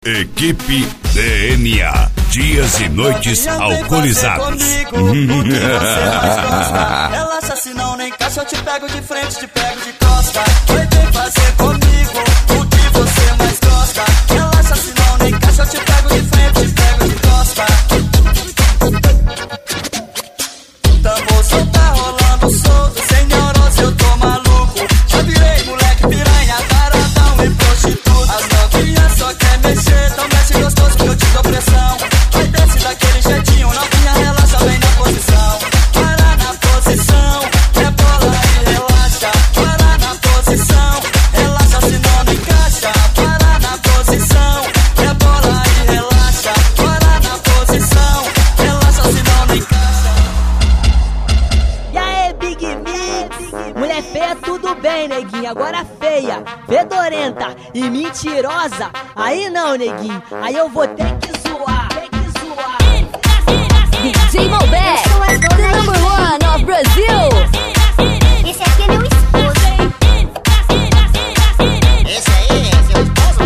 Equipe DNA, dias e noites alcoolizados. Relaxa, se não nem caixa, eu te pego de frente, te pego de costa. Vem fazer comigo o que você mais gosta. Relaxa, se não nem caixa, eu te pego de frente, te pego de costa. Tambor só tá rolando solto, sem neurose eu tô maluco. Já virei moleque piranha, taradão e prostituta. As novinhas só quer mexer, então mexe gostoso que eu te dou pressão. Vai desce daquele jeitinho, novinha relaxa bem na posição. Para na posição, rebola e relaxa. Para na posição, relaxa se não me encaixa. Para na posição, rebola e relaxa. Para na posição, relaxa se não me encaixa. E aí, Big Mix? Mulher feia, tudo bem, neguinho. Agora feia, fedorenta e mentirosa, aí não, neguinho. Aí eu vou ter que zoar, DJ Malbec, the number one of Brazil. Esse aqui é meu esposo. Esse aí é seu esposo?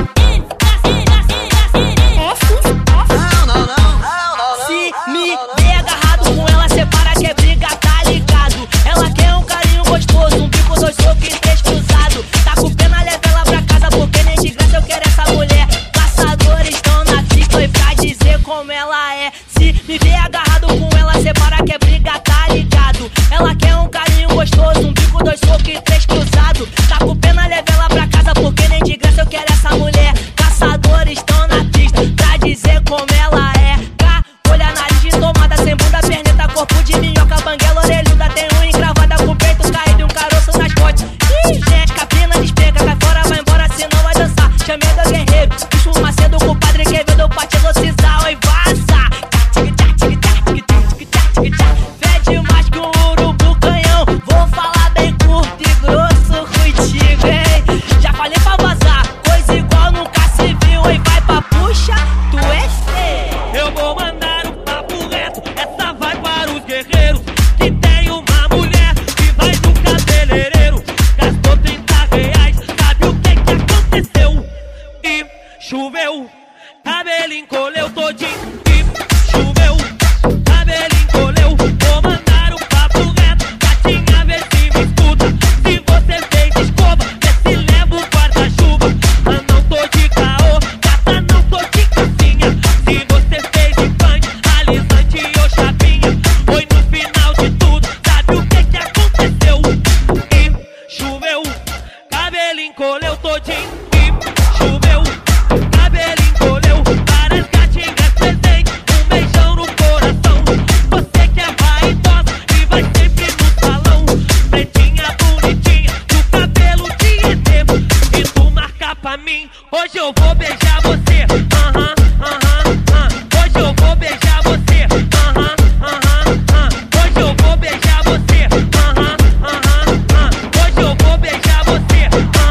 É sim. Não. Se me vê agarrado com ela, separa que é briga, tá ligado? Ela quer um carinho gostoso, um bico, dois socos e três cruzado. Tá com pena, leva ela pra casa, porque nem de graça eu quero essa mulher. Caçadores estão na fita e pra dizer como ela é. Se me vê agarrado com ela, separa que é briga, tá ligado? Ela quer um carinho gostoso, um bico, dois socos e três cruzado. Tá com pena, leva ela pra casa, porque nem de graça eu quero essa mulher. Caçadores estão na pista pra dizer como ela é. Olha, nariz de tomada, sem bunda, perneta, corpo de minhoca, banguela, orelhuda, tem unha encravada com o peito caído e um caroço nas costas. Ih, gente, capina, despega, cai fora, vai embora, senão vai dançar. Chamei do guerreiro, puxo o Macedo com o Padre Quevedo pra te velocidade e vaza. Fede mais que um urubu canhão, vou falar bem curto e grosso contigo, hein? Já falei pra vazar, coisa igual nunca se viu, hein? Vai pra puxa, tu é feio. Eu vou mandar um papo reto, essa vai para os guerreiros. Que tem uma mulher que vai no cabeleireiro, gastou 30 reais, sabe o que aconteceu? E choveu, cabelo encolheu todinho. E choveu, cabelo encolheu. Vou mandar um papo reto, gatinha, vê se me escuta. Se você fez escova, vê se leva o guarda-chuva. Mas não tô de caô, gata, não tô de cassinha. Se você fez de punch, alisante ou chapinha, foi no final de tudo, sabe o que aconteceu? E choveu, cabelo encolheu todinho. E choveu, cabelo encolheu. Várias gatinhas presentes, um beijão no coração. Você que é vaidosa e vai sempre no salão, pretinha, bonitinha, do cabelo de ET. E tu marca pra mim, hoje eu vou beijar você. Hoje eu vou beijar você. Hoje eu vou beijar você. Hoje eu vou beijar você.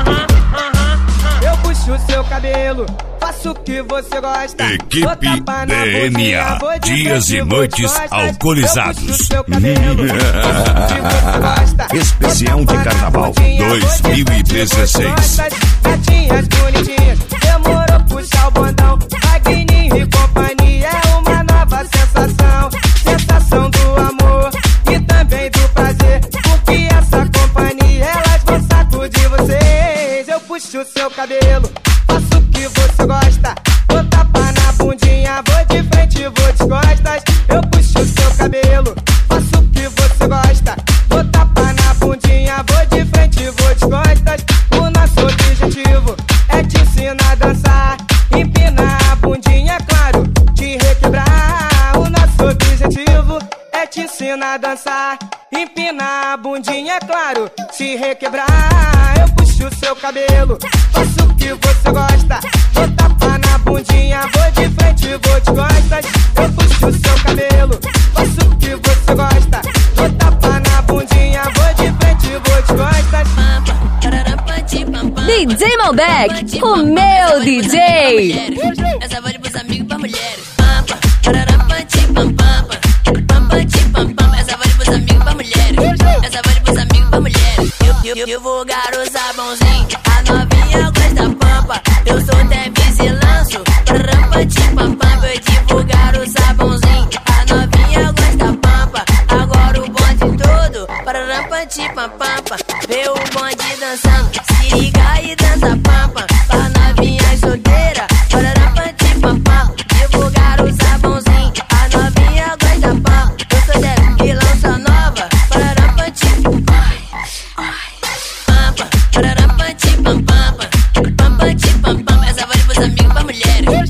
Eu puxo seu cabelo, faço o que você gosta. Equipe Vou tapar na DNA, boquinha, vou de dias frente, e vou noites de costas. alcoolizados. Eu puxo seu cabelo, faço o que você gosta. Especial Vou de tapar na Carnaval boquinha, vou de frente, vou de 2016. costas. Gatinhas bonitinhas, demorou puxar o bondão. Magninho e companhia é uma nova sensação. Sensação do amor e também do prazer, porque essa companhia elas vão sacudir vocês. Eu puxo seu cabelo, faço o que você gosta. Vou tapar na bundinha, vou de frente, vou de costas. Eu puxo seu cabelo, faço o que você gosta. Vou tapar na bundinha, vou de frente, vou de costas. O nosso objetivo é te ensinar a dançar, empinar a bundinha, claro, te requebrar. O nosso objetivo é te ensinar a dançar, empinar a bundinha, claro, te requebrar. Eu puxo seu cabelo, faço o que você gosta. Vou tapar na bundinha, vou de frente, vou de costas. Eu puxo seu cabelo, faço o que você gosta. Vou tapar na bundinha, vou de frente, vou de costas. DJ Malbec, o meu DJ. Essa vale pros amigos e pra mulheres. Essa vale pros amigos e pra mulheres. Essa vale pros amigos e pra mulheres. Eu vou garotar bonzinho, a novinha gosta da pampa. Eu sou Tevez e lanço. pros amigos, pra mulheres.